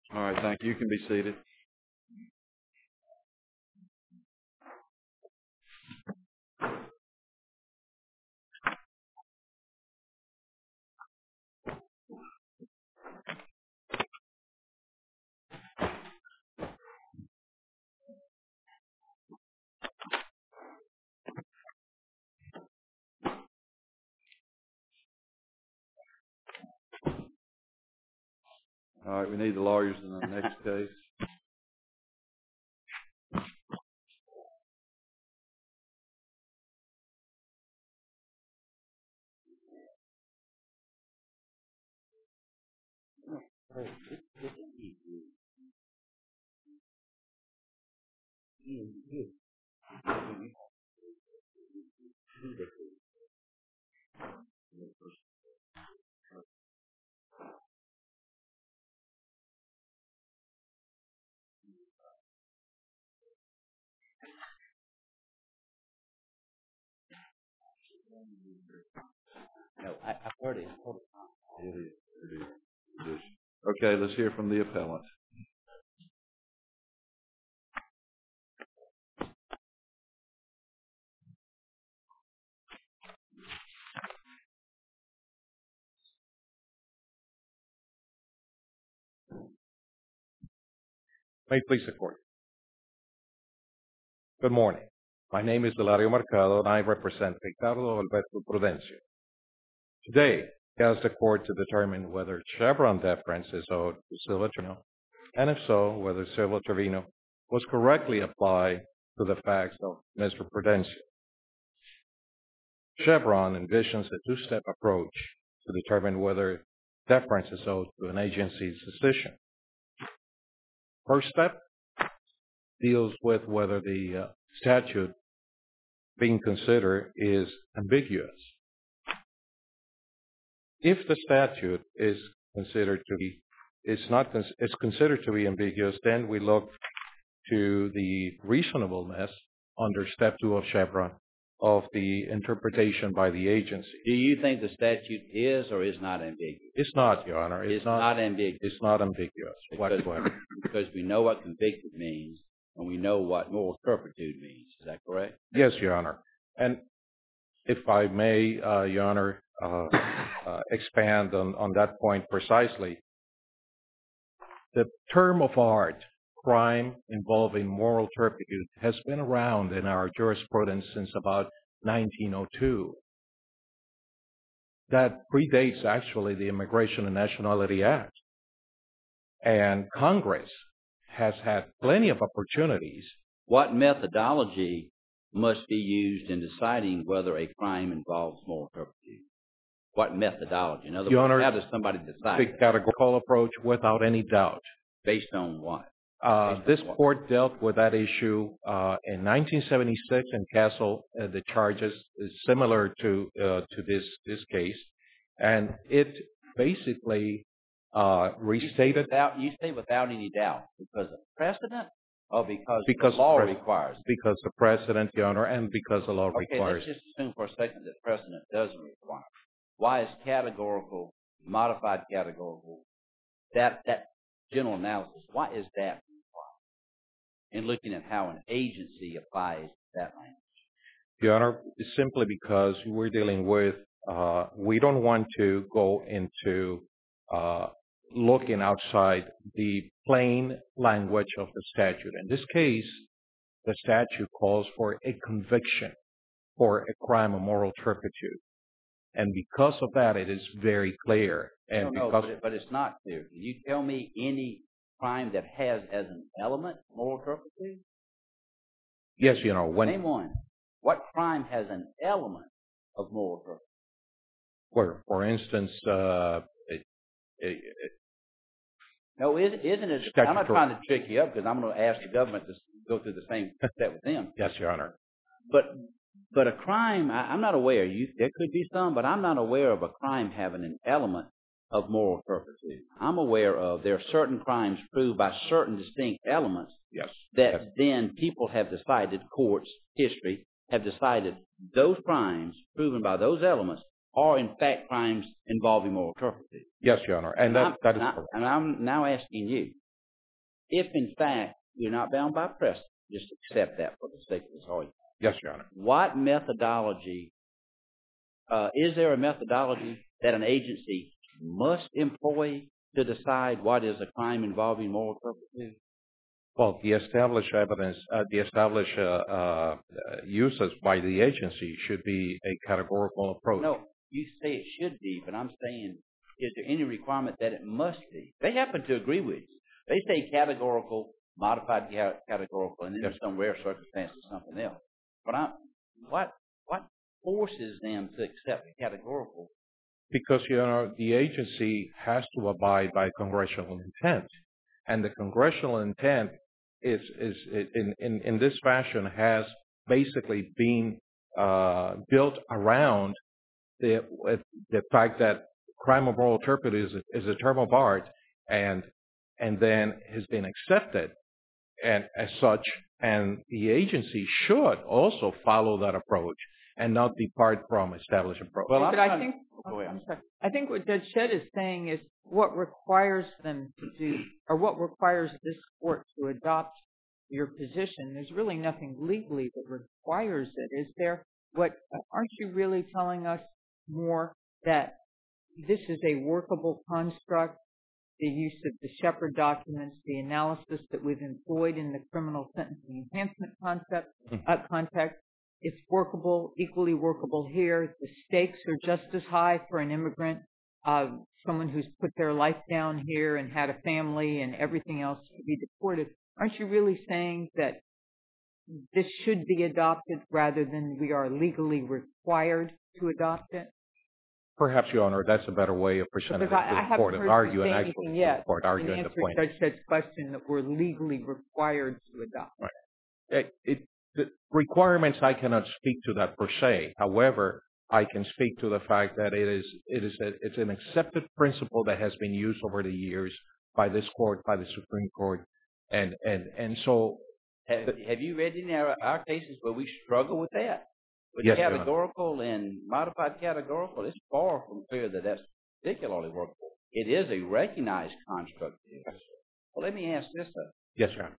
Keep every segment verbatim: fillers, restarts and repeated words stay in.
All right, thank you. You can be seated. All right, we need the lawyers in the next case. No, I, I've heard it. Hold it. It is. It is. It is. Okay, let's hear from the appellant. May it please the court. Good morning. My name is Delario Mercado, and I represent Ricardo Alberto Prudencio. Today, I ask the court to determine whether Chevron deference is owed to Silva Trevino, and if so, whether Silva Trevino was correctly applied to the facts of Mister Prudencio. Chevron envisions a two-step approach to determine whether deference is owed to an agency's decision. First step deals with whether the uh, statute being considered is ambiguous. If the statute is considered to be, is not, is considered to be ambiguous, then we look to the reasonableness under step two of Chevron of the interpretation by the agency. Do you think the statute is or is not ambiguous? It's not, Your Honor. It's, it's not, not ambiguous. It's not ambiguous because, whatsoever. Because we know what convicted means, and we know what moral turpitude means. Is that correct? Yes, Your Honor. And if I may, uh, Your Honor, uh, uh, expand on, on that point precisely, the term of art, crime involving moral turpitude, has been around in our jurisprudence since about nineteen oh two. That predates actually the Immigration and Nationality Act. And Congress has had plenty of opportunities. What methodology must be used in deciding whether a crime involves moral turpitude? What methodology? In other Your words, Honor, how does somebody decide? The categorical approach without any doubt. Based on what? Uh, Based this on what? court dealt with that issue uh, in nineteen seventy-six in Castle. Uh, the charges is similar to uh, to this this case, and it basically uh, restated. Without, you say without any doubt, because of precedent, or because, because the law pre- requires it? Because the precedent, Your Honor, and because the law Okay, requires. let's just assume for a second that precedent doesn't require it. Why is categorical, modified categorical, that that general analysis, why is that required in looking at how an agency applies that language? Your Honor, simply because we're dealing with, uh, we don't want to go into uh, looking outside the plain language of the statute. In this case, the statute calls for a conviction for a crime of moral turpitude. And because of that, it is very clear. And no, no, because but, it, but it's not clear. Can you tell me any crime that has as an element moral turpitude? Yes, you know, when... Name one. What crime has an element of moral turpitude? Where, for instance, uh, it, it, it, no, isn't, isn't it? Statutory. I'm not trying to trick you up because I'm going to ask the government to go through the same step with them. Yes, Your Honor. But but a crime, I, I'm not aware. You, there could be some, but I'm not aware of a crime having an element of moral turpitude. I'm aware of there are certain crimes proved by certain distinct elements. Yes. That yes. then people have decided, courts, history, have decided those crimes proven by those elements are in fact crimes involving moral turpitude. Yes, Your Honor, and that, I'm, that is and I, correct. And I'm now asking you, if in fact you're not bound by precedent, just accept that for the sake of this argument. Yes, Your Honor. What methodology, uh, is there a methodology that an agency must employ to decide what is a crime involving moral turpitude? Well, the established evidence, uh, the established uh, uh, uses by the agency should be a categorical approach. No, you say it should be, but I'm saying, is there any requirement that it must be? They happen to agree with you. They say categorical, modified ca- categorical, and then Yes. in some rare circumstances something else. But I'm, what what forces them to accept the categorical? Because, you know, the agency has to abide by congressional intent. And the congressional intent is, is in, in, in this fashion has basically been uh, built around the, the fact that crime of moral turpitude is, is a term of art and, and then has been accepted and as such, and the agency should also follow that approach and not depart from established approach. Well, I'm but I trying- think Go ahead. I'm sorry. I think what Judge Shedd is saying is what requires them to do, or what requires this court to adopt your position. There's really nothing legally that requires it, is there? What aren't you really telling us more that this is a workable construct? The use of the Shepard documents, the analysis that we've employed in the criminal sentencing enhancement concept uh, context. It's workable, equally workable here. The stakes are just as high for an immigrant, uh, someone who's put their life down here and had a family and everything else to be deported. Aren't you really saying that this should be adopted rather than we are legally required to adopt it? Perhaps, Your Honor, that's a better way of presenting it to Because I, I the court haven't and heard you arguing say actually anything to yet the court, in arguing the answer to point. Judge Shedd's question that we're legally required to adopt. Right. It, it, the requirements, I cannot speak to that per se. However, I can speak to the fact that it is it is a, it's an accepted principle that has been used over the years by this court, by the Supreme Court, and and and so. Have, have you read any of our, our cases where we struggle with that? With Yes, Your Honor. categorical and modified categorical, it's far from clear that that's particularly workable. It is a recognized construct. Well, let me ask this, though. Yes, Your Honor.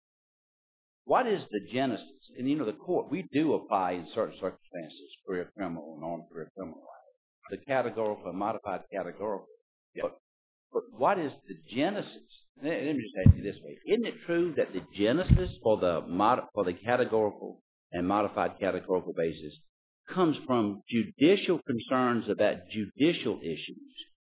What is the genesis? And, you know, the court, we do apply in certain circumstances, career criminal and non-career criminal, the categorical and modified categorical. Yeah. But, but what is the genesis? Let let me just ask you this way. Isn't it true that the genesis for the mod, for the categorical and modified categorical basis comes from judicial concerns about judicial issues,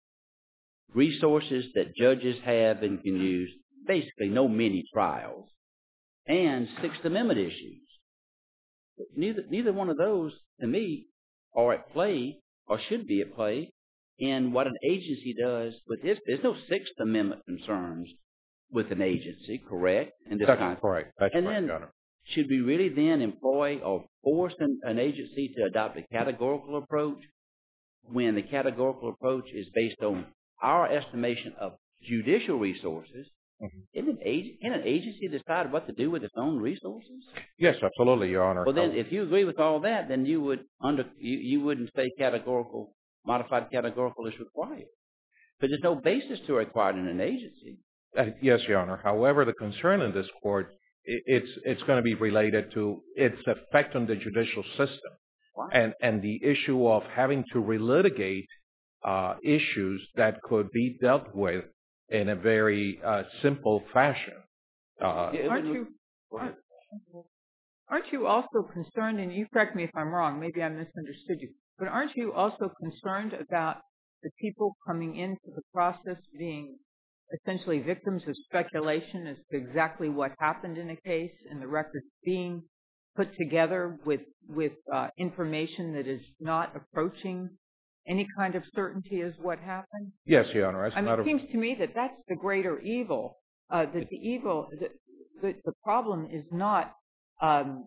resources that judges have and can use, basically no mini trials, and Sixth Amendment issues? But neither neither one of those, to me, are at play or should be at play in what an agency does with this. There's no Sixth Amendment concerns with an agency, correct? In this That's kind. correct. That's And correct, then- Your Honor. Should we really then employ or force an, an agency to adopt a categorical approach when the categorical approach is based on our estimation of judicial resources? Mhm. Isn't an ag- Can an agency decide what to do with its own resources? Yes, absolutely, Your Honor. Well, then, if you agree with all that, then you would under you, you wouldn't say categorical, modified categorical is required, but there's no basis to require it in an agency. Uh, yes, Your Honor. However, the concern in this court, i it's it's going to be related to its effect on the judicial system, Why? and and the issue of having to relitigate uh, issues that could be dealt with in a very uh, simple fashion. Uh, Yeah, it Aren't would- you Go ahead. aren't you also concerned, and you correct me if I'm wrong, maybe I misunderstood you, but aren't you also concerned about the people coming into the process being essentially victims of speculation as to exactly what happened in a case and the records being put together with with uh, information that is not approaching any kind of certainty as what happened? yes, Your Honor. As a I mean, matter it of seems to me that that's the greater evil. Uh, that the evil, the, the, the problem is not um,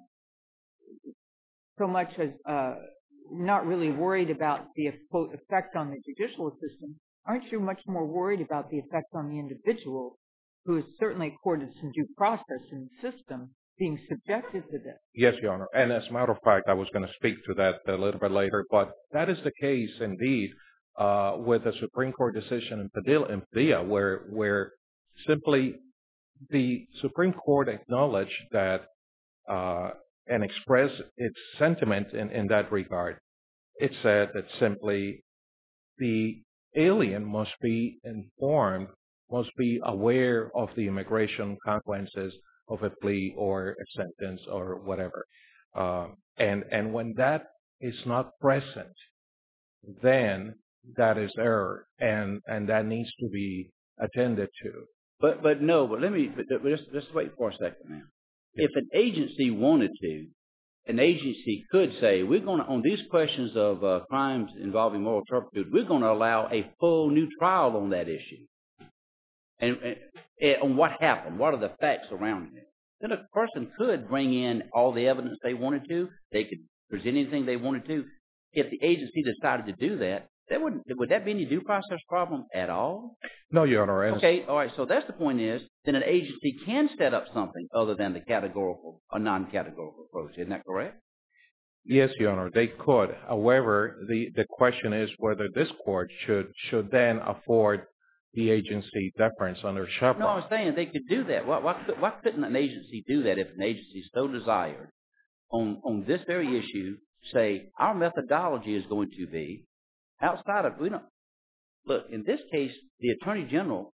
so much as uh, not really worried about the quote, effect on the judicial system. Aren't you much more worried about the effect on the individual who is certainly accorded some due process in the system being subjected to this? Yes, Your Honor. And as a matter of fact, I was going to speak to that a little bit later, but that is the case indeed uh, with the Supreme Court decision in Padilla, in Padilla where, where simply the Supreme Court acknowledged that uh, and expressed its sentiment in, in that regard. It said that simply the alien must be informed, must be aware of the immigration consequences of a plea or a sentence or whatever. Uh, and and when that is not present, then that is error, and and that needs to be attended to. But but no, but let me but, but just just wait for a second now. If an agency wanted to, an agency could say, we're going to, on these questions of uh, crimes involving moral turpitude, we're going to allow a full new trial on that issue. And, and, and on what happened, what are the facts around it. Then a person could bring in all the evidence they wanted to. They could present anything they wanted to. If the agency decided to do that, that wouldn't, would that be any due process problem at all? No, Your Honor. Okay, all right. So that's the point is, then an agency can set up something other than the categorical or non-categorical approach. Isn't that correct? Yes, Your Honor, they could. However, the, the question is whether this court should should then afford the agency deference under Chevron. No, I'm saying they could do that. Why, why, could, why couldn't an agency do that if an agency so desired on, on this very issue, say, our methodology is going to be outside of, we don't, look, in this case, the Attorney General,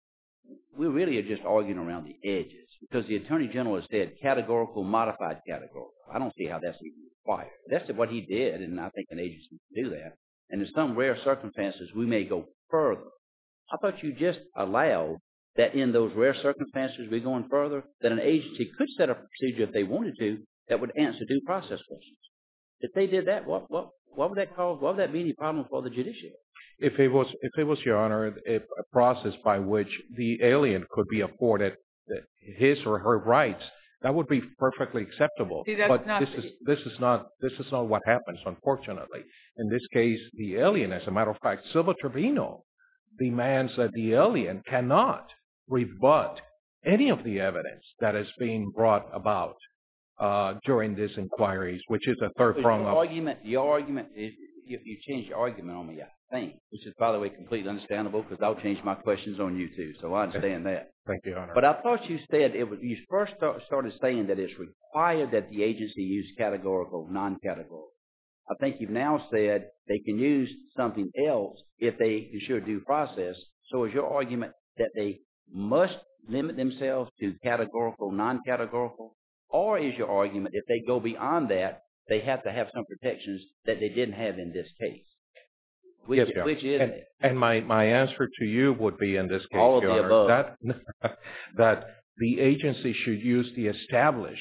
we really are just arguing around the edges because the Attorney General has said categorical, modified categorical. I don't see how that's even required. That's what he did, and I think an agency can do that. And in some rare circumstances, we may go further. I thought you just allowed that in those rare circumstances we're going further, that an agency could set up a procedure if they wanted to that would answer due process questions. If they did that, what what what would that cause? What would that be any problem for the judiciary? If it was, if it was, Your Honor, a, a process by which the alien could be afforded his or her rights, that would be perfectly acceptable. See, that's but not this the, is this is not this is not what happens, unfortunately. In this case, the alien, as a matter of fact, Silva Trevino demands that the alien cannot rebut any of the evidence that is being brought about uh, during these inquiries, which is a third prong your of argument. Your argument is you, you changed your argument on me, I think, which is, by the way, completely understandable because I'll change my questions on you too, so I understand that. Thank you, Your Honor. But I thought you said it was, you first start, started saying that it's required that the agency use categorical, non-categorical. I think you've now said they can use something else if they ensure due process. So is your argument that they must limit themselves to categorical, non-categorical? Or is your argument if they go beyond that, they have to have some protections that they didn't have in this case? Which, yes, Your which Honor. is and, it? And my, my answer to you would be in this case, All of Your the Honor, above. that, that the agency should use the established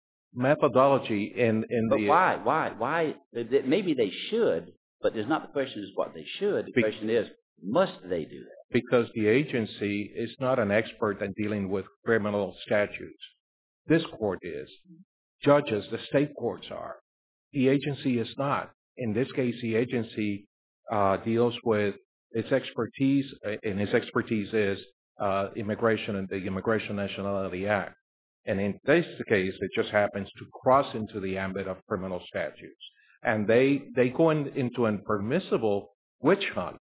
methodology in, in But the... why? Why? Why? Maybe they should, but there's not the question is what they should. The Be- question is, must they do that? Because the agency is not an expert in dealing with criminal statutes. This court is. Judges, the state courts are. The agency is not. In this case, the agency uh, deals with its expertise, and its expertise is uh, immigration and the Immigration Nationality Act. And in this case, it just happens to cross into the ambit of criminal statutes. And they, they go in, into an permissible witch hunt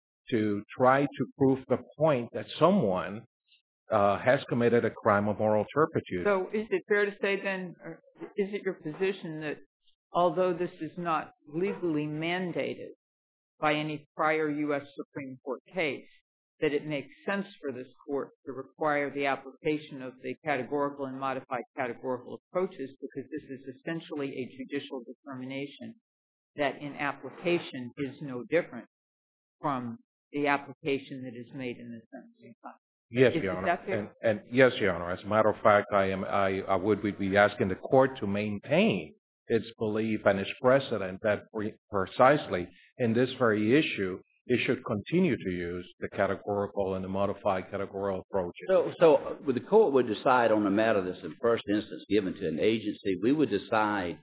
to try to prove the point that someone uh, has committed a crime of moral turpitude. so is it fair to say then, or is it your position that although this is not legally mandated by any prior U S Supreme Court case, that it makes sense for this court to require the application of the categorical and modified categorical approaches because this is essentially a judicial determination that in application is no different from the application that is made in the sentencing context? Yes, Is- Your is Honor. that fair? And, and yes, Your Honor. As a matter of fact, I am I, I would be asking the court to maintain its belief and its precedent that pre- precisely in this very issue, it should continue to use the categorical and the modified categorical approaches. So, so uh, the court would decide on a matter that's in first instance given to an agency. We would decide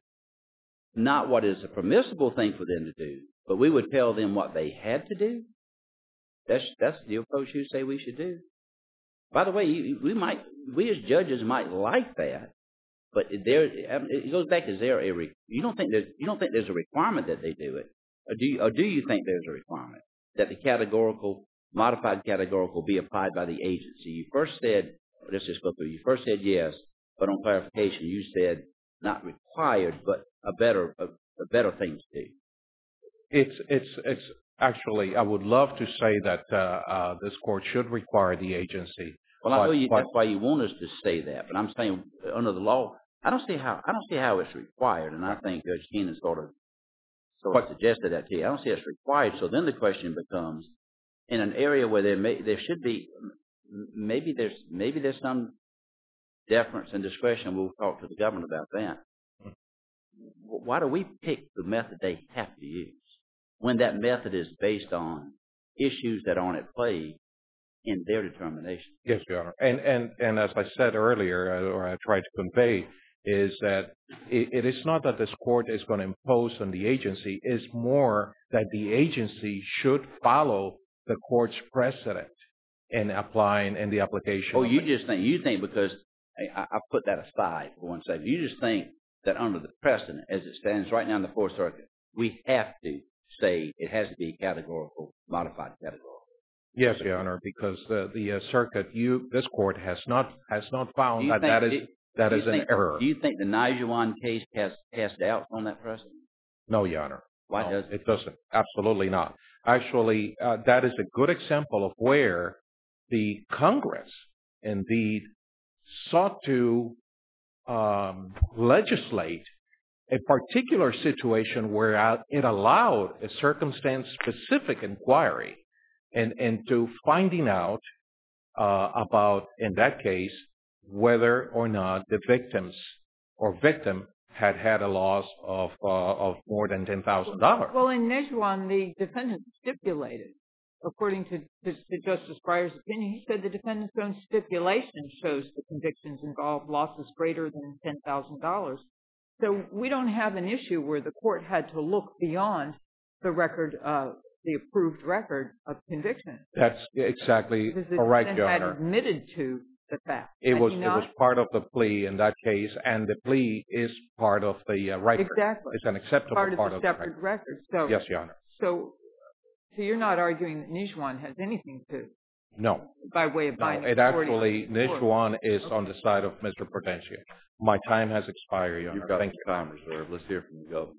not what is a permissible thing for them to do, but we would tell them what they had to do. That's that's the approach you say we should do. By the way, you, we might, we as judges might like that, but there, it goes back. Is there a re, you don't think there's you don't think there's a requirement that they do it, or do you, or do you think there's a requirement that the categorical, modified categorical be applied by the agency? You first said let's just go through. You first said yes, but on clarification, you said not required, but a better, a, a better thing to do. It's, it's, it's actually, I would love to say that, uh, uh, this court should require the agency. Well, I but- know you, but- that's why you want us to say that, but I'm saying uh, under the law, I don't see how, I don't see how it's required, and I think Judge Keenan sort of, sort of suggested that to you. I don't see it's required, so then the question becomes, in an area where there may, there should be, m- maybe there's, maybe there's some deference and discretion, we'll talk to the government about that. Why do we pick the method they have to use when that method is based on issues that aren't at play in their determination? Yes, Your Honor. And, and, and as I said earlier, uh, or I tried to convey, is that it, it is not that this court is going to impose on the agency. It's more that the agency should follow the court's precedent in applying in the application. Oh, of you it. just think, you think because, I, I put that aside for one second, you just think that under the precedent, as it stands right now in the Fourth Circuit, we have to say it has to be categorical, modified categorical. Yes, Your Honor, because the, the uh, circuit, you, this court has not, has not Do found you that think- that is, do- that do you is an think- error. Do you think the Nijuan case has cast doubts on that precedent? No, Your Honor. Why No, does it? it doesn't. Absolutely not. Actually, uh, that is a good example of where the Congress indeed sought to um, legislate a particular situation where uh, it allowed a circumstance-specific inquiry and, and to finding out uh, about, in that case, whether or not the victims or victim had had a loss of uh, of more than ten thousand dollars. Well, in Nijuan, the defendant stipulated, according to, to, to Justice Breyer's opinion, he said the defendant's own stipulation shows the convictions involved losses greater than ten thousand dollars. So we don't have an issue where the court had to look beyond the record, uh, the approved record of conviction. That's exactly Because the correct, defendant Your had Honor. admitted to the fact. It Had was he it not? was part of the plea in that case, and the plea is part of the uh, record. Exactly. It's an acceptable Part of part the of the separate record. record. So, Yes, Your Honor. so, so you're not arguing that Nijuan has anything to, No. by way of No, binding it authority actually, on the court. Nijuan is on the side of Mister Prudencio. My time has expired, Your Honor. You've got Thank some you. time reserved. Let's hear from the governor.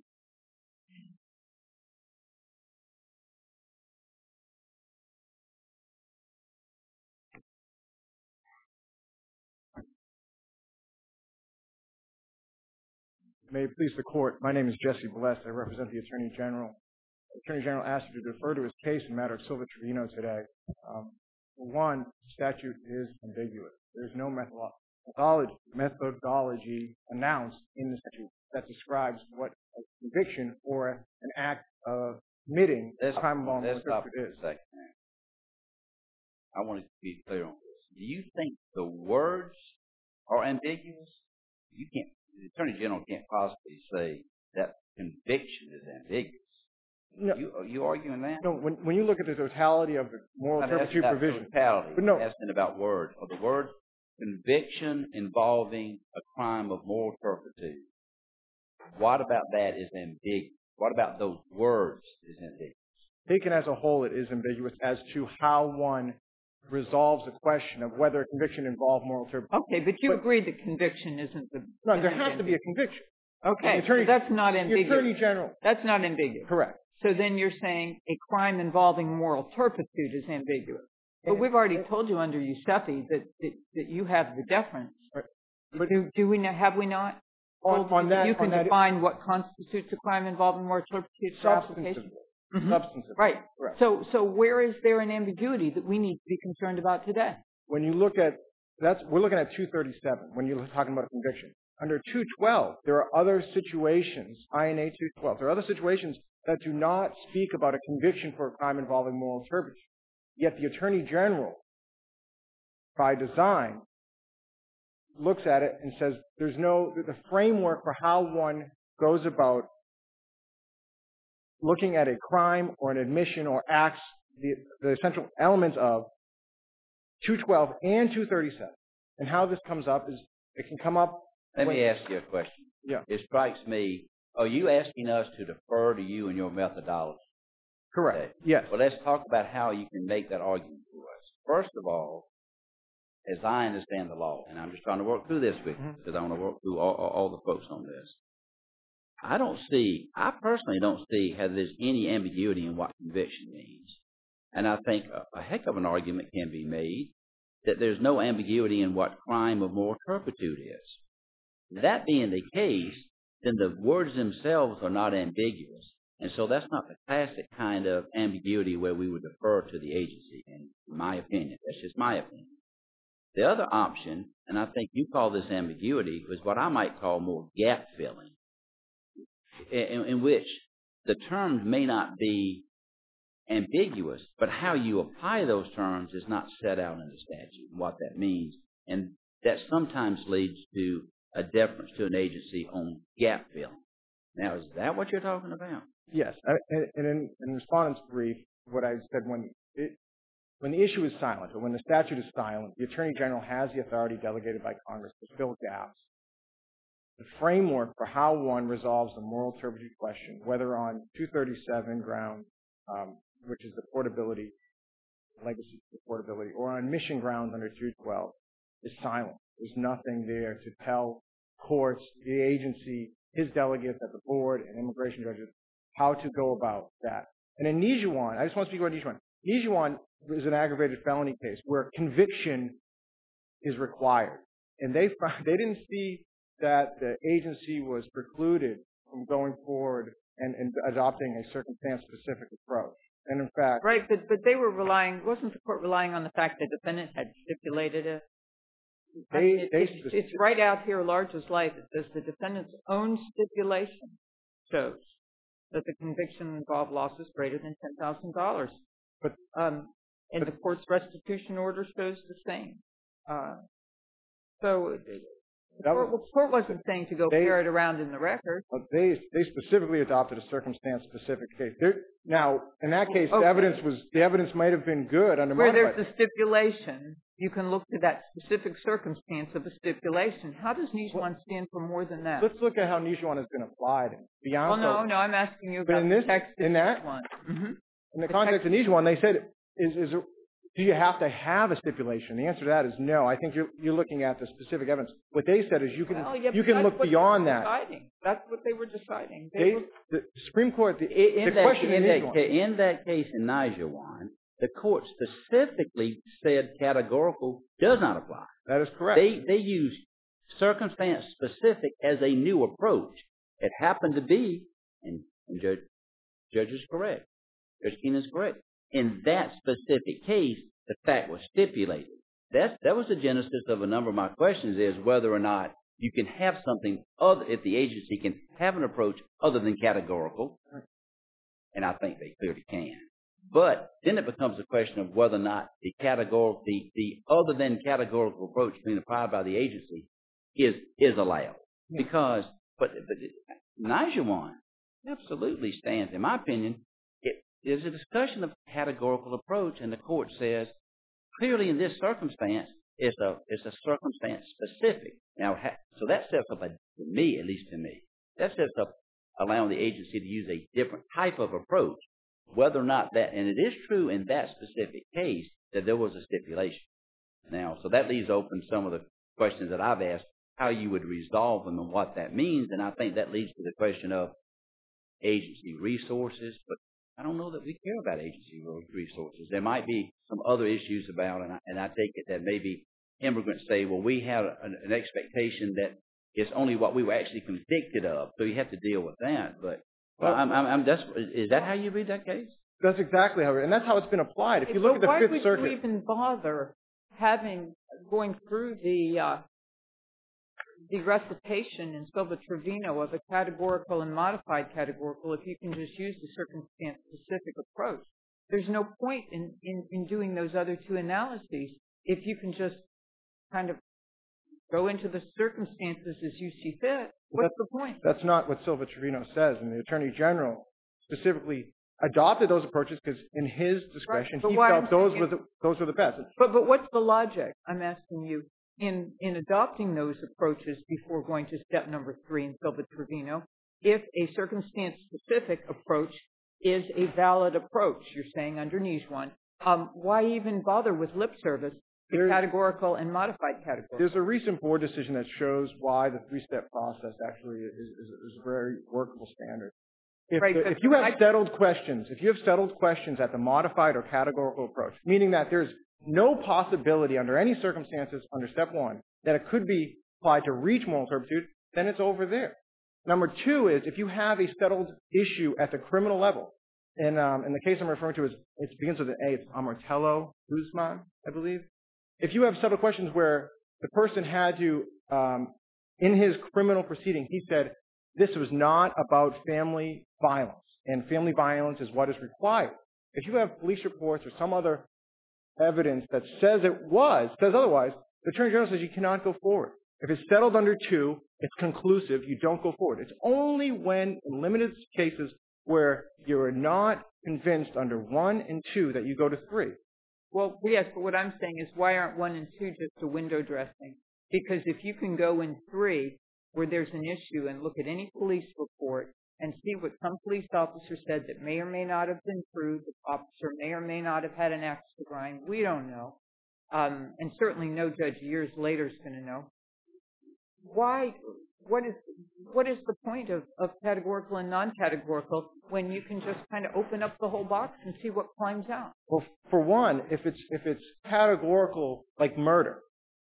May it please the court, my name is Jesse Bless. I represent the Attorney General. The Attorney General asked you to defer to his case in matter of Silva Trevino today. Um, for one, the statute is ambiguous. There's no methodolo- methodology, methodology announced in the statute that describes what a conviction or an act of committing a Let's, crime involving let's moral stop turpitude for is. a second. I want to be clear on this. Do you think the words are ambiguous? You can't, the Attorney General can't possibly say that conviction is ambiguous. No, You, are you arguing that? no when, when you look at the totality of the moral I'm asking turpitude about provision, totality. But no. I'm asking about words. Are the words conviction involving a crime of moral turpitude? What about that is ambiguous? What about those words is ambiguous? taken as a whole, it is ambiguous as to how one resolves the question of whether a conviction involved moral turpitude. Okay, but you But- agree that conviction isn't the. No, there isn't has to be a ambiguous. conviction. Okay, The attorney- so that's not The ambiguous. Attorney General, That's not ambiguous. correct. So then you're saying a crime involving moral turpitude is ambiguous. But And- we've already told you under Yusefi that, that, that you have the deference. Right. But- do, do we not, have we not? On, told on you that, You can on that define what constitutes a crime involving moral turpitude for application? substantively, Mhm. substantively, Right. correct. So, so where is there an ambiguity that we need to be concerned about today? When you look at that's we're looking at two thirty-seven when you're talking about a conviction. Under two twelve, there are other situations, I N A two twelve. There are other situations that do not speak about a conviction for a crime involving moral turpitude. Yet the Attorney General, by design, looks at it and says there's no the framework for how one goes about looking at a crime or an admission or acts, the, the essential elements of two twelve and two thirty-seven. And how this comes up is it can come up. Let when- me ask you a question. Yeah, It strikes me, are you asking us to defer to you and your methodology? correct. Okay. Yes. Well, let's talk about how you can make that argument to us. First of all, as I understand the law, and I'm just trying to work through this with you Mhm. because I want to work through all, all, all the folks on this. I don't see, I personally don't see how there's any ambiguity in what conviction means. And I think a, a heck of an argument can be made that there's no ambiguity in what crime of moral turpitude is. That being the case, then the words themselves are not ambiguous. And so that's not the classic kind of ambiguity where we would defer to the agency, in my opinion. That's just my opinion. The other option, and I think you call this ambiguity, was what I might call more gap filling, in, in which the terms may not be ambiguous, but how you apply those terms is not set out in the statute, and what that means. And that sometimes leads to a deference to an agency on gap filling. Now, is that what you're talking about? Yes. I- And and in, in respondent's brief, what I said, when it, when the issue is silent, or when the statute is silent, the Attorney General has the authority delegated by Congress to fill gaps. The framework for how one resolves the moral turpitude question, whether on two thirty-seven grounds, um, which is the portability, legacy portability, or on mission grounds under two twelve, is silent. There's nothing there to tell courts, the agency, his delegates at the board, and immigration judges how to go about that. And in Nijuan, I just want to speak about Nijuan. Nijuan is an aggravated felony case where conviction is required. And they found, they didn't see that the agency was precluded from going forward and, and adopting a circumstance-specific approach. And in fact... Right, but, but they were relying, wasn't the court relying on the fact that the defendant had stipulated it? They, I mean, it, they, it's, it's right out here, large as life. It says the defendant's own stipulation shows that the conviction involved losses greater than ten thousand dollars. But, um, and but, the court's restitution order shows the same. Uh, so the court, was, the court wasn't saying to go they, carry it around in the record. They they specifically adopted a circumstance-specific case. They're, now, in that case, Okay. the evidence was the evidence might have been good under Where modified. there's a stipulation, you can look to that specific circumstance of a stipulation. How does Nijuan stand for more than that? Let's look at how Nijuan has been applied. Beyond Well, no, no, I'm asking you But about in the this, text of in that, Nijuan. Mm-hmm. in the The context of Nijuan, they said, is, is, do you have to have a stipulation? The answer to that is no. I think you're, you're looking at the specific evidence. What they said is you can, Well, yeah, you but can that's look what beyond they were that. Deciding. That's what they were deciding. They They, were, the Supreme Court, the, In, the that, question in, in that, Nijuan, ca- in that case in Nijuan, the court specifically said categorical does not apply. that is correct. They they used circumstance specific as a new approach. It happened to be, and, and Judge, Judge is correct, Judge Keenan is correct. In that specific case, the fact was stipulated. That's, that was the genesis of a number of my questions, is whether or not you can have something other, if the agency can have an approach other than categorical, and I think they clearly can. But then it becomes a question of whether or not the categorical, the, the other than categorical approach being applied by the agency is is allowed. Yeah. Because, but, but Nijuan absolutely stands, in my opinion, it is a discussion of categorical approach, and the court says, clearly in this circumstance, it's a, it's a circumstance specific. Now, ha, so that sets up, a, to me, at least to me, that sets up allowing the agency to use a different type of approach, whether or not that, and it is true in that specific case that there was a stipulation. Now, so that leaves open some of the questions that I've asked, how you would resolve them and what that means, and I think that leads to the question of agency resources, but I don't know that we care about agency resources. There might be some other issues about, and I, and I take it that maybe immigrants say, well, we have an, an expectation that it's only what we were actually convicted of, so you have to deal with that. But well, I'm, I'm, I'm that's, is that how you read that case? That's exactly how, and that's how it's been applied. If you look but at the Fifth why Circuit, would you even bother having going through the uh, the recitation in Silva Trevino of a categorical and modified categorical if you can just use the circumstance-specific approach? There's no point in, in, in doing those other two analyses if you can just kind of go into the circumstances as you see fit. What's that's, the point? That's not what Silva Trevino says, and the Attorney General specifically adopted those approaches because in his discretion, right, he felt those saying, were the, those were the best. But, but what's the logic, I'm asking you, in, in adopting those approaches before going to step number three in Silva Trevino, if a circumstance-specific approach is a valid approach, you're saying under Nijuan, um, why even bother with lip service the There's- categorical and modified categorical. There's a recent board decision that shows why the three-step process actually is, is, is a very workable standard. If, Right, the- but if you have I- settled questions, if you have settled questions at the modified or categorical approach, meaning that there's no possibility under any circumstances under step one that it could be applied to reach moral turpitude, then it's over there. Number two is if you have a settled issue at the criminal level, and um, in the case I'm referring to, is it begins with an A, it's Amartello Guzman, I believe. If you have settled questions where the person had to, um, in his criminal proceeding, he said, this was not about family violence, and family violence is what is required. If you have police reports or some other evidence that says it was, says otherwise, the Attorney General says you cannot go forward. If it's settled under two, it's conclusive, you don't go forward. It's only when, in limited cases, where you're not convinced under one and two that you go to three. Well, yes, but what I'm saying is why aren't one and two just a window dressing? Because if you can go in three where there's an issue and look at any police report and see what some police officer said that may or may not have been true, the officer may or may not have had an axe to grind, we don't know. Um, and certainly no judge years later is going to know. Why, what is, what is the point of, of categorical and non-categorical when you can just kind of open up the whole box and see what climbs out? Well, for one, if it's, if it's categorical, like murder,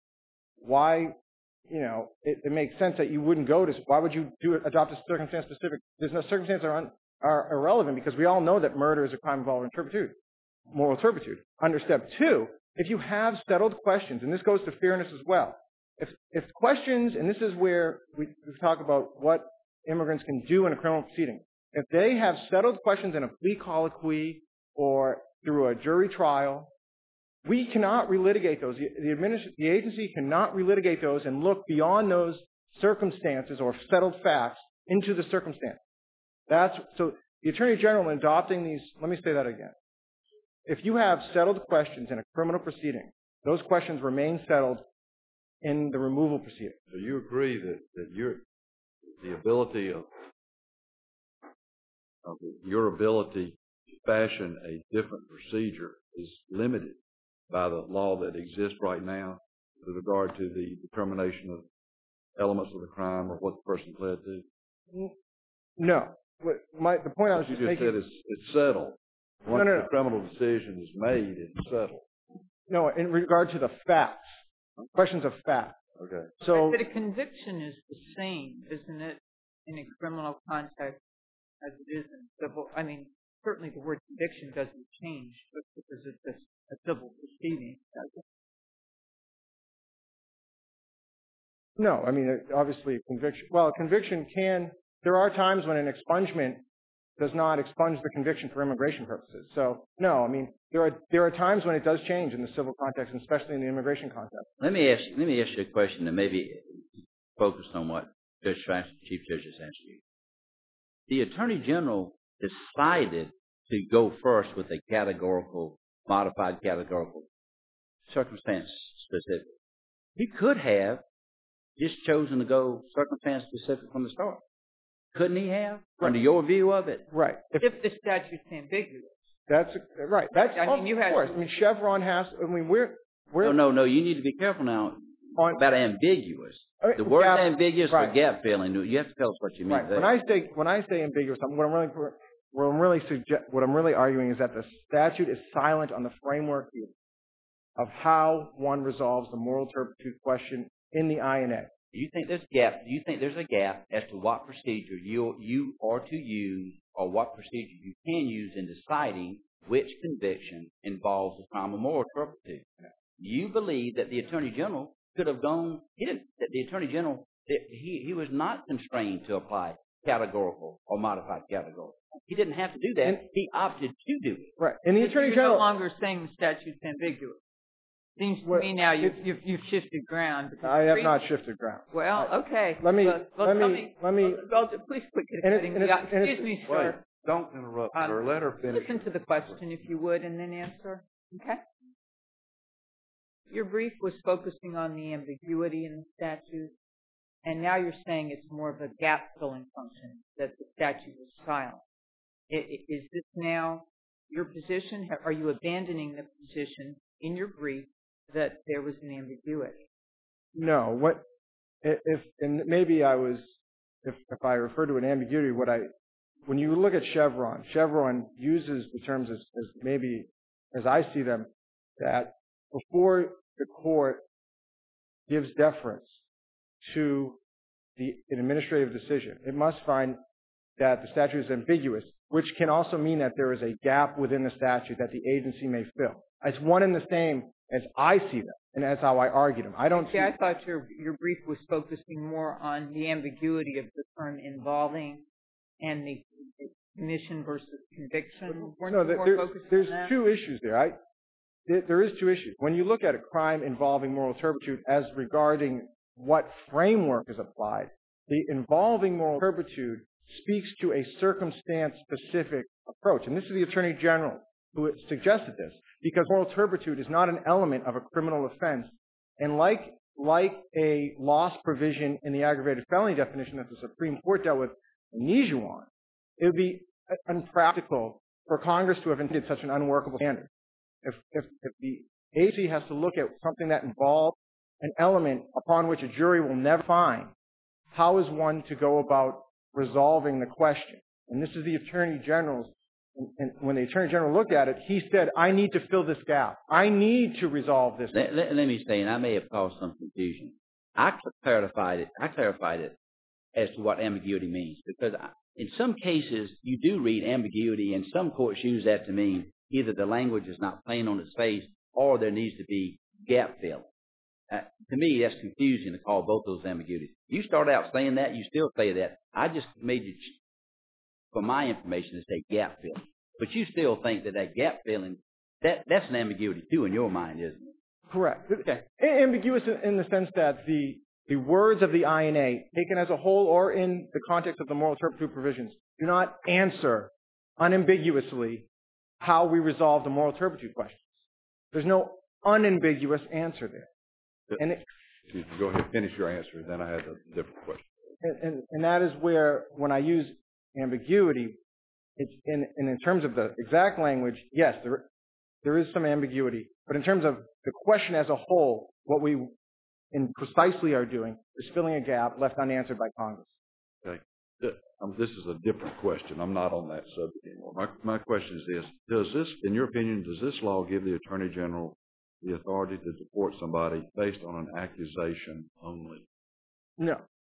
why, you know, it, it makes sense that you wouldn't go to, why would you do adopt a circumstance specific? There's no circumstances are, un, are irrelevant because we all know that murder is a crime involving turpitude, moral turpitude. Under step two, if you have settled questions, and this goes to fairness as well, if, if questions, and this is where we, we talk about what immigrants can do in a criminal proceeding, if they have settled questions in a plea colloquy or through a jury trial, we cannot relitigate those. The, the, administ- the agency cannot relitigate those and look beyond those circumstances or settled facts into the circumstance. That's, so the Attorney General in adopting these, let me say that again. If you have settled questions in a criminal proceeding, those questions remain settled in the removal proceeding. So you agree that, that your, the ability of, of your ability to fashion a different procedure is limited by the law that exists right now with regard to the determination of elements of the crime or what the person pled to? No. What my, the point I was You just just making... said it's, it's settled. Once No, no, no. the criminal decision is made, it's settled. No, in regard to the facts. Questions of fact. Okay. So, But a conviction is the same, isn't it, in a criminal context as it is in civil? I mean, certainly the word conviction doesn't change just because it's a, a civil proceeding, does it? no, I mean, obviously a conviction, well, a conviction can, there are times when an expungement does not expunge the conviction for immigration purposes. So, no, I mean, there are, there are times when it does change in the civil context, and especially in the immigration context. Let me ask, let me ask you a question that maybe focused on what Judge Francis, Chief Judge has asked you. The Attorney General decided to go first with a categorical, modified categorical, circumstance specific. He could have just chosen to go circumstance specific from the start. Couldn't he have? Right. Under your view of it? Right. If, If the statute's ambiguous. that's, right. That's, I mean, you of had- course. I mean, Chevron has, I mean, we're, we're... No, no, no. You need to be careful now On- about ambiguous. Uh, The word gap- ambiguous right. or gap filling. You have to tell us what you mean. Right. there. When I say when I say ambiguous, I'm, what I'm really what I'm really suggest, what I'm really arguing is that the statute is silent on the framework of how one resolves the moral turpitude question in the I N A. Do you think there's a gap? Do you think there's a gap as to what procedure you you are to use, or what procedure you can use in deciding which conviction involves a crime of moral turpitude? You believe that the Attorney General could have gone. He didn't. That the Attorney General that he he was not constrained to apply categorical or modified categorical. He didn't have to do that. And- he opted to do it. Right. And the But Attorney you're General. no longer saying the statute's ambiguous. Seems to Well, me now you've, it- you've, you've shifted ground. because I have pre- not shifted ground. Well, okay. Let me- Well, well, let tell me- let me- Well, well, please quit And it- cutting and me it's- off. and it's- Excuse me, Wait, sir. don't interrupt Um, her. Let her finish. Listen to the question, if you would, and then answer. Okay? Your brief was focusing on the ambiguity in the statute, and now you're saying it's more of a gap-filling function, that the statute is silent. I- i- Is this now your position? Ha- Are you abandoning the position in your brief that there was an ambiguity. No, what if and maybe I was if if I refer to an ambiguity, what I when you look at Chevron, Chevron uses the terms as, as maybe as I see them, that before the court gives deference to the an administrative decision, it must find that the statute is ambiguous, which can also mean that there is a gap within the statute that the agency may fill. It's one and the same as I see them, and that's how I argue them. I don't See, see. I thought your your brief was focusing more on the ambiguity of the term involving and the commission versus conviction. Weren't No, you there, more there- focused there's on that? two issues there. I, there. There is two issues. When you look at a crime involving moral turpitude as regarding what framework is applied, the involving moral turpitude speaks to a circumstance-specific approach. And this is the Attorney General who suggested this, because moral turpitude is not an element of a criminal offense. And like, like a loss provision in the aggravated felony definition that the Supreme Court dealt with amnesia on, it would be unpractical for Congress to have intended such an unworkable standard. If, if, if the agency has to look at something that involves an element upon which a jury will never find, how is one to go about resolving the question? And this is the Attorney General's, and, and when the Attorney General looked at it, he said, I need to fill this gap. I need to resolve this. Let, let, let me say, and I may have caused some confusion. I clarified it. I clarified it as to what ambiguity means, because I, in some cases you do read ambiguity, and some courts use that to mean either the language is not plain on its face, or there needs to be gap filling. Uh, to me, that's confusing to call both those ambiguities. You start out saying that, you still say that. I just made it, for my information, to say gap filling. But you still think that that gap filling, that, that's an ambiguity too in your mind, isn't it? Correct. Okay. A- Ambiguous in, in the sense that the, the words of the I N A, taken as a whole or in the context of the moral turpitude provisions, do not answer unambiguously how we resolve the moral turpitude questions. There's no unambiguous answer there. And, it, Excuse me, go ahead, finish your answer, then I had a different question. and, and, and that is where, when I use ambiguity, it's in, in, in terms of the exact language, yes, there, there is some ambiguity. But in terms of the question as a whole, what we in precisely are doing is filling a gap left unanswered by Congress. Okay. Th- Um, this is a different question. I'm not on that subject anymore. My, my question is this. Does this, in your opinion, does this law give the Attorney General the authority to deport somebody based on an accusation only? No.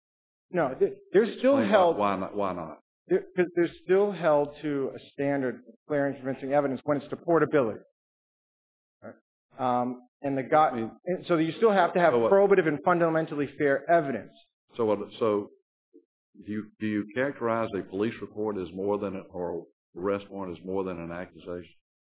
No. They- They're still Explain held... Why not? Why not? They're, 'cause they're still held to a standard of clear and convincing evidence when it's deportability. Right? Um, and the guy, I mean- and so you still have to have So what- probative and fundamentally fair evidence. So, what- so do you, do you characterize a police report as more than, a, or arrest warrant as more than an accusation?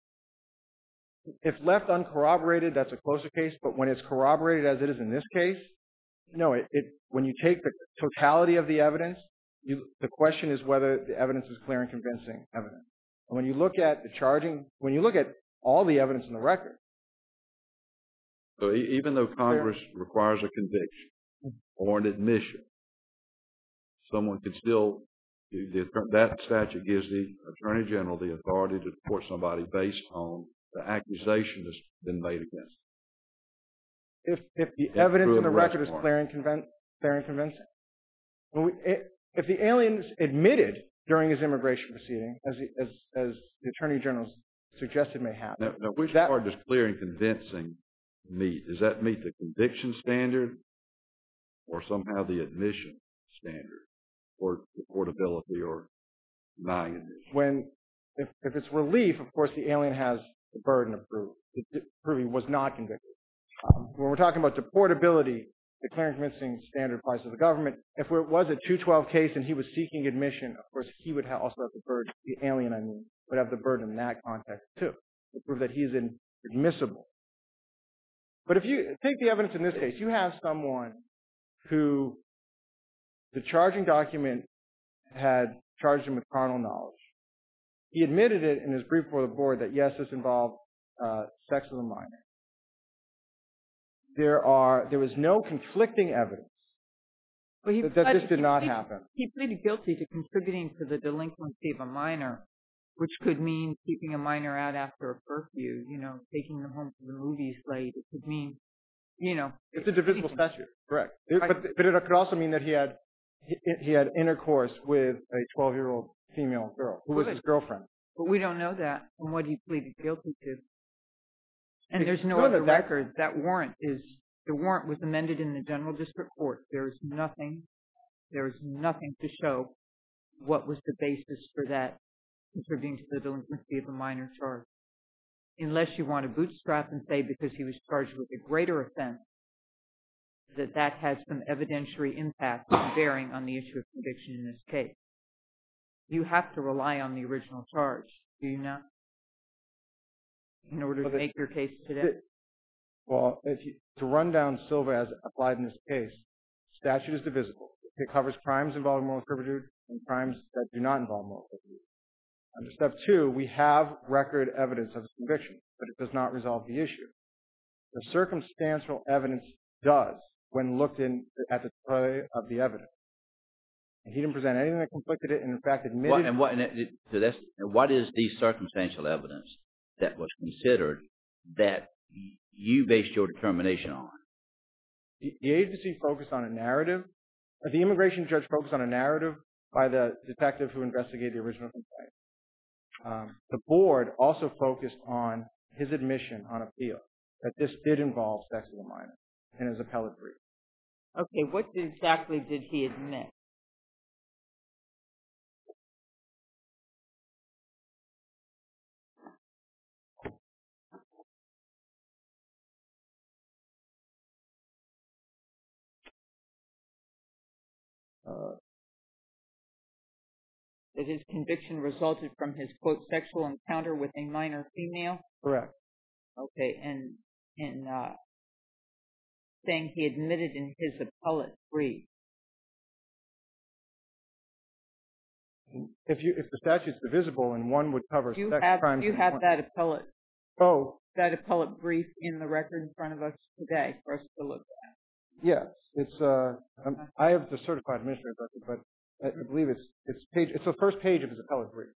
If left uncorroborated, that's a closer case. But when it's corroborated, as it is in this case, no. It, it when you take the totality of the evidence, you, the question is whether the evidence is clear and convincing evidence. And when you look at the charging, when you look at all the evidence in the record, So e- even though Congress requires a conviction or an admission, someone can still, the, the, that statute gives the Attorney General the authority to deport somebody based on the accusation that's been made against them. if if the Yeah, evidence through in the an arrest record is warrant. clear and, conven- clear and convincing, when we, it, if the alien is admitted during his immigration proceeding, as the, as as the Attorney General suggested may happen, Now, now which That- part does clear and convincing meet? Does that meet the conviction standard or somehow the admission standard for deportability or denying admission? when if if it's relief, of course, the alien has the burden of proof to prove he was not convicted. Um, when we're talking about deportability, the clear and convincing standard applies to the government. If it was a two twelve case and he was seeking admission, of course, he would ha- also have the burden, the alien, I mean, would have the burden in that context too, to prove that he's admissible. But if you take the evidence in this case, you have someone who the charging document had charged him with carnal knowledge. He admitted it in his brief before the board that, yes, this involved uh, sex with a minor. There are, there was no conflicting evidence Well, he that, that pled- this did he not pleaded- happen. He pleaded guilty to contributing to the delinquency of a minor which could mean keeping a minor out after a curfew, you know, taking them home from the movies late. It could mean, you know. It's a divisible anything. statute, correct. It, Right. but, but it could also mean that he had he, he had intercourse with a twelve-year-old female girl who was Good. his girlfriend. But we don't know that from what he pleaded guilty to. And there's no No, other that- that- record. That warrant is, the warrant was amended in the General District Court. There's nothing, there's nothing to show what was the basis for that contributing to the delinquency of a minor charge. Unless you want to bootstrap and say because he was charged with a greater offense, that that has some evidentiary impact and bearing on the issue of conviction in this case. You have to rely on the original charge, do you not? In order Well, to the- make your case today? the- Well, if you, to run down Silva as applied in this case, statute is divisible. It covers crimes involving moral turpitude and crimes that do not involve moral turpitude. Under step two, we have record evidence of his conviction, but it does not resolve the issue. The circumstantial evidence does when looked in at the totality of the evidence. And he didn't present anything that conflicted it, and in fact admitted. What, and what, and it, so that's, what is the circumstantial evidence that was considered that y- you based your determination on? The, the agency focused on a narrative. Or the immigration judge focused on a narrative by the detective who investigated the original complaint. Um, the board also focused on his admission on appeal that this did involve sex with a minor in his appellate brief. Okay, what exactly did he admit? Uh, That his conviction resulted from his, quote, sexual encounter with a minor female? correct. Okay, and, and, uh, saying he admitted in his appellate brief. If you if the statute's divisible and one would cover Do you sex have, crimes, do you and have one- that appellate, Oh, that appellate brief in the record in front of us today for us to look at? yes. It's uh, um, I have the certified administrative record, but I I believe it's it's page it's the first page of his appellate brief.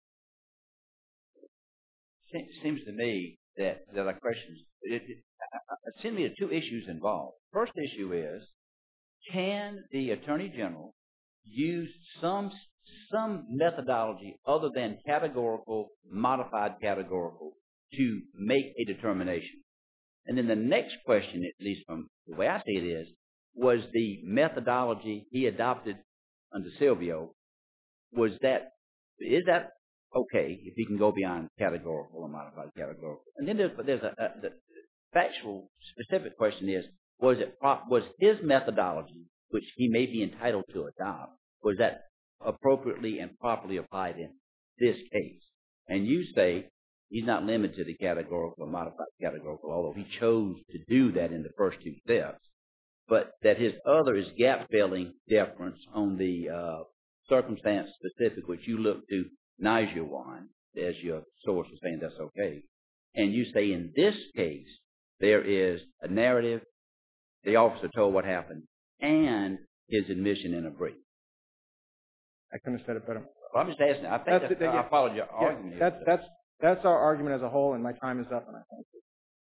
It seems to me that there are questions. It, it, it seems to me there are two issues involved. First issue is, can the Attorney General use some some methodology other than categorical, modified categorical, to make a determination? And then the next question, at least from the way I see it is, was the methodology he adopted under Silvio, was that, is that okay if he can go beyond categorical or modified categorical? And then there's, there's a, a the factual specific question is, was it prop, was his methodology, which he may be entitled to adopt, was that appropriately and properly applied in this case? And you say he's not limited to the categorical or modified categorical, although he chose to do that in the first two steps, but that his other is gap-filling deference on the uh, circumstance specific, which you look to Nijuan as your source of saying that's okay. And you say in this case, there is a narrative, the officer told what happened, and his admission in a brief. I couldn't have said it better. Well, I'm just asking. I think That's that's, it, yeah. I followed your Yeah, argument. that's that's that's our argument as a whole, and my time is up, and I thank you.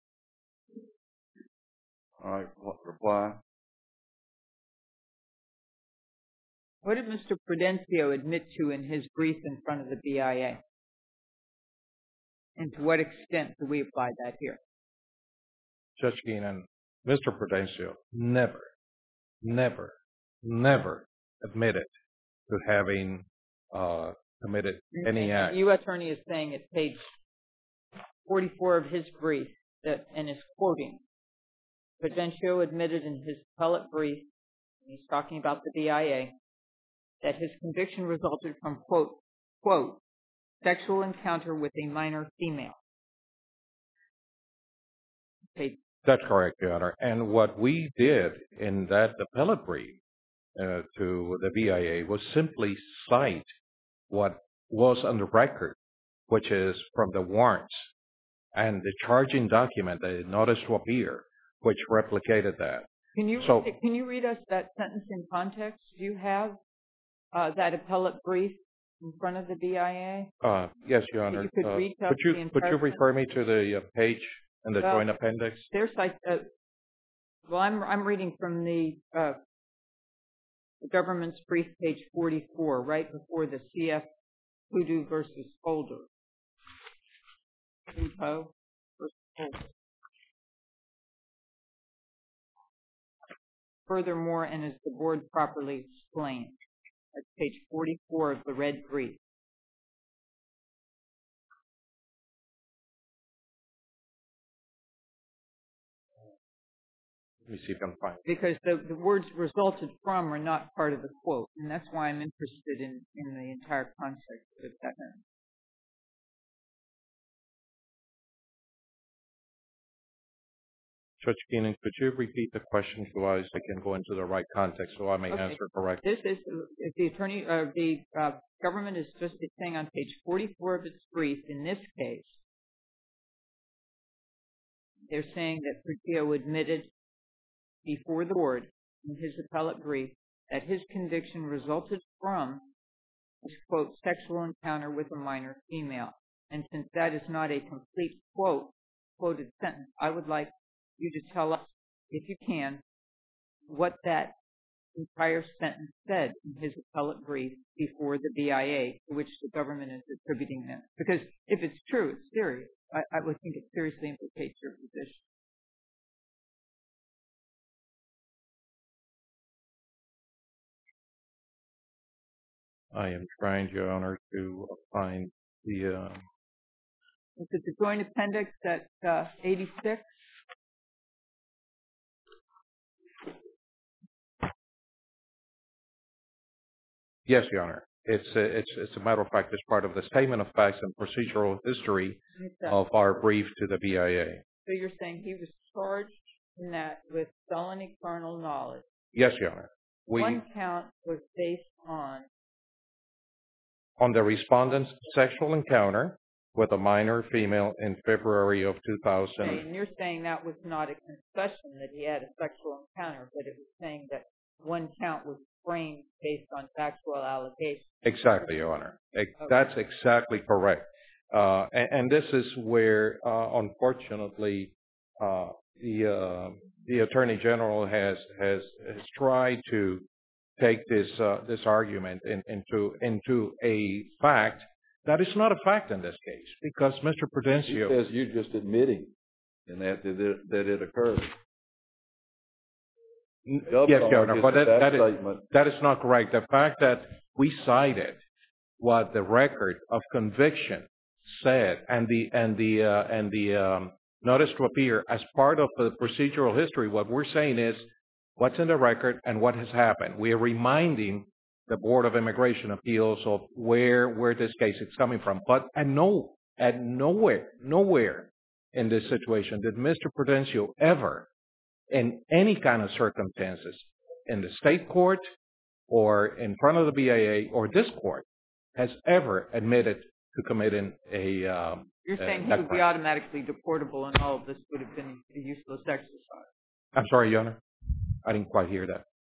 All right, what reply? What did Mister Prudencio admit to in his brief in front of the B I A? And to what extent do we apply that here? Judge Keenan, Mister Prudencio never, never, never admitted to having uh, committed any And act. the U S attorney is saying at page forty-four of his brief that, and is quoting, Prudencio admitted in his appellate brief, and he's talking about the B I A, that his conviction resulted from, quote, quote, sexual encounter with a minor female. Okay. That's correct, Your Honor. And what we did in that appellate brief uh, to the B I A was simply cite what was on the record, which is from the warrants and the charging document, the notice to appear, which replicated that. Can you So- can you read us that sentence in context? Do you have uh, that appellate brief in front of the B I A? Uh, yes, Your Honor. You could Uh, reach up could you, the could you entire- refer me to the uh, page in the Well, joint appendix? There's like, uh, well, I'm, I'm reading from the, uh, the government's brief, page forty-four, right before the C F Hoodoo versus Holder. Info versus Holder. Furthermore, and as the board properly explained, that's page forty-four of the red brief. Let me see if I can find it. Because the, the words resulted from are not part of the quote, and that's why I'm interested in, in the entire context of that. Judge Keenan, could you repeat the question so I I can go into the right context so I may Okay. answer correctly? This is, if the attorney, uh, the uh, government is just it's saying on page forty-four of its brief, in this case, they're saying that Portillo admitted before the board in his appellate brief that his conviction resulted from his, quote, sexual encounter with a minor female. And since that is not a complete quote, quoted sentence, I would like you to tell us, if you can, what that entire sentence said in his appellate brief before the B I A, to which the government is attributing that. Because if it's true, it's serious. I, I would think it seriously implicates your position. I am trying, Your Honor, to find the, uh, Is it the joint appendix at uh, eighty-six? yes, Your Honor. It's, a, it's, it's a matter of fact, it's part of the statement of facts and procedural history of our brief to the B I A. So you're saying he was charged in that with felony carnal knowledge. Yes, Your Honor. We, One count was based on on the respondent's sexual encounter with a minor female in February of two thousand. Okay, and you're saying that was not a confession that he had a sexual encounter, but it was saying that one count was framed based on factual allegations. Exactly, Your Honor. Ex- Okay. That's exactly correct. Uh, and, and this is where, uh, unfortunately, uh, the uh, the Attorney General has has has tried to take this uh, this argument in, into into a fact that is not a fact in this case, because Mister He Prudencio. says you're just admitting in that that it, that it occurred. Yes, Governor Your Honor, argues but that, that that, is, statement- that is not correct. The fact that we cited what the record of conviction said and the and the uh, and the um, notice to appear as part of the procedural history, what we're saying is what's in the record and what has happened. We are reminding the Board of Immigration Appeals of where where this case is coming from. But and no, at nowhere, nowhere in this situation did Mister Prudencio ever, in any kind of circumstances, in the state court or in front of the B I A or this court, has ever admitted to committing a um, You're uh, saying he that would be crime. automatically deportable, and all of this would have been a useless exercise. I'm sorry, Your Honor. I didn't quite hear that.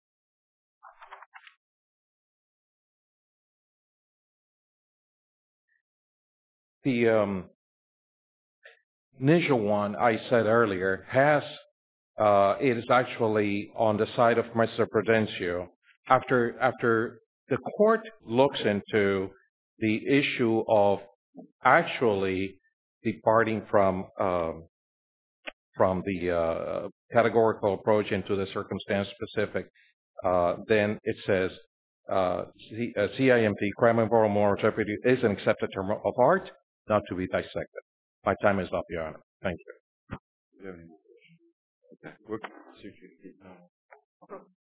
The um, initial one I said earlier has, uh, it is actually on the side of Mister Prudencio. After, after the court looks into the issue of actually departing from, um, from the uh, categorical approach into the circumstance specific, uh, then it says uh, C, uh, C I M T, crime involving moral jeopardy, is an accepted term of art, not to be dissected. My time is up, Your Honor. Thank you. Do you have any more questions? Okay. We'll see if you can keep going.